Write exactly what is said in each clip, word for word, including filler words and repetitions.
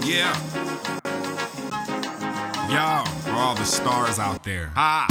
Yeah. Yo, for all the stars out there. Ah.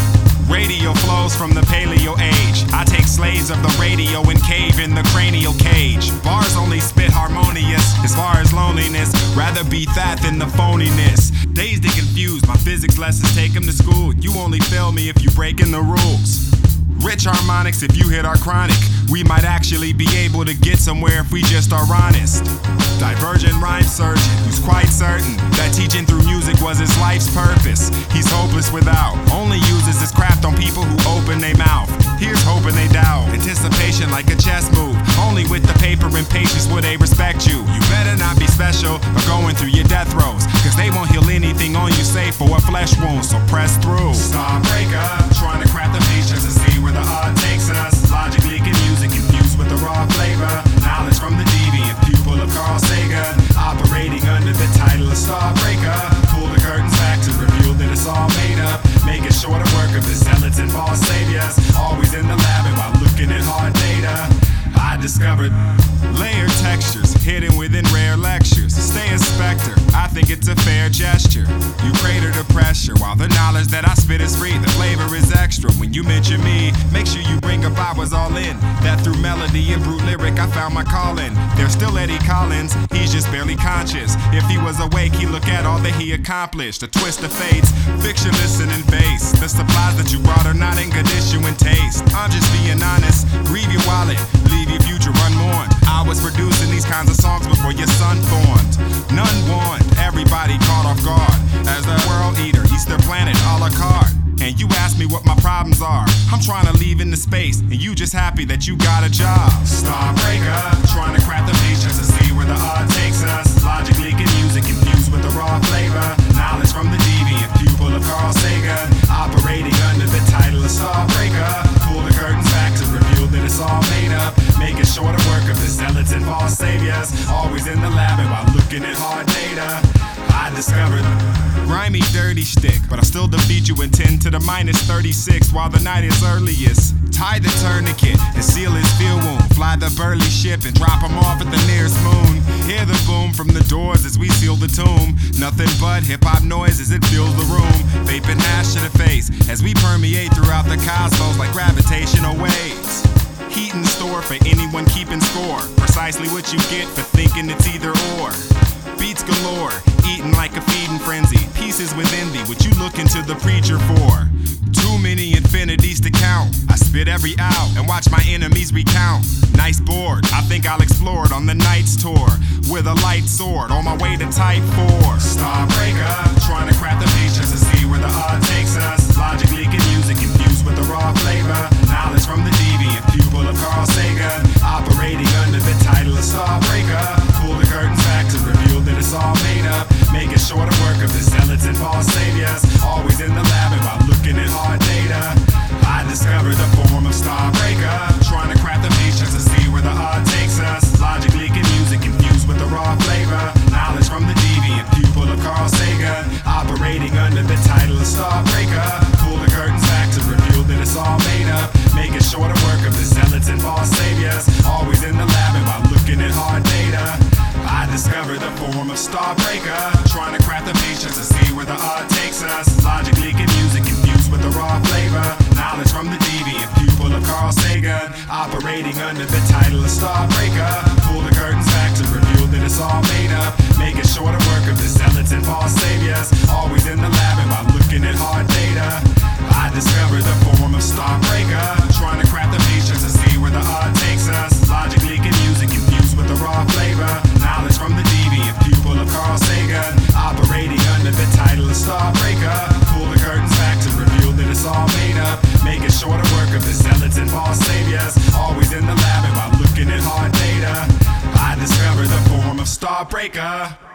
Radio flows from the paleo age. I take slaves of the radio and cave in the cranial cage. Bars only spit harmonious. As far as loneliness, rather be that than the phoniness. Dazed and confused, my physics lessons take them to school. You only fail me if you breaking the rules. Rich harmonics if you hit our chronic. We might actually be able to get somewhere if we just are honest. Divergent rhyme surgeon who's quite certain that teaching through music was his life's purpose. He's hopeless without, only uses his craft on people who open their mouth. Here's hoping they doubt, anticipation like a chess move. Only with the paper and patience will they respect you. You better not be special or going through your death throes, cause they won't heal anything on you save for a flesh wound, so press through. Starbreaker, trying to craft the beach just to see where the art takes us. Logically confusing, confused with the raw flavor. Knowledge from the deviant pupil of Carl Sagan, operating under the title of Starbreaker. Pull the curtains back to reveal that it's all made up. Making shorter work of the zealots and false saviors. Always in the lab and while looking at hard data, I discovered layered textures hidden within rare lectures. Stay a specter, I think it's a fair gesture. You crater the pressure while the knowledge that I spit is free. The flavor is extra when you mention me. Make sure you bring up I was all in. That through melody and brute lyric I found my calling. There's still Eddie Collins, he's just barely conscious. If he was awake he'd look at all that he accomplished. A twist of fates, fiction listening bass. The supplies that you brought are not in condition and taste. I'm just being honest, grieve your wallet, leave your future unmourned. I was producing these kinds of songs before your son formed. None warned, everybody caught off guard as the world eater eats their planet a la carte. And you ask me what my problems are. I'm trying to leave into space, and you just happy that you got a job. Starbreaker, trying to craft the beach just to see where the art takes us. Logically confusing, confused with the raw flavor. Knowledge from the deviant pupil of Carl Sagan, operating under the title of Starbreaker. Pull the curtains back to reveal that it's all made up. Making shorter work of the zealots and false saviors. Always in the lab and while looking at hard data, I discovered grimy, dirty shtick, but I still defeat you in ten to the minus thirty-six while the night is earliest. Tie the tourniquet and seal his field wound. Fly the burly ship and drop him off at the nearest moon. Hear the boom from the doors as we seal the tomb. Nothing but hip-hop noise as it fills the room. Vaping hash to the face as we permeate throughout the cosmos like gravitational waves. Heat in store for anyone keeping score. Precisely what you get for thinking it's either or. Beats galore, eating like a feeding frenzy. Pieces with envy, what you looking to the preacher for? Too many infinities to count. I spit every out and watch my enemies recount. Nice board, I think I'll explore it on the Night's tour with a light sword on my way to Type four. Starbreaker, trying to craft the beach just to see where the art takes us. Logically confusing, confused with the raw flavor. Knowledge from the deviant pupil of Carl Sagan, operating under the title of Starbreaker. Pull the curtains back to reveal that it's all made up. Making shorter work of the zealots and false saviors. Always in the lab and while looking at hard data, I discovered the form of Starbreaker. Trying to craft the beach just to see where the art takes us. Logically confusing, confused with the raw flavor. Knowledge from the deviant pupil of Carl Sagan, operating under the title of Starbreaker. Pull the curtains back to reveal that it's all made up. Making shorter work of the zealots and false saviors. Always in the lab and while looking at hard data, I discovered the form of Starbreaker. Trying to craft the beach just to see where the art takes us. Logically confusing, confused with the raw flavor. Knowledge from the deviant pupil of Carl Sagan, operating under the title of Starbreaker. Pull the curtains back to reveal that it's all made up. Making shorter work of the zealots and false saviors. Always in the lab and while looking at hard data, I discovered the form of Starbreaker. Trying to craft the beach just to see where the art takes us. Logically confusing, confused with the raw flavor. Knowledge from the deviant pupil of Carl Sagan, operating under the title of Starbreaker. Pull the curtains back to reveal that it's all made up. Making shorter work of the zealots and false saviors. Always in the lab and while looking at hard data, I discovered the form of Starbreaker.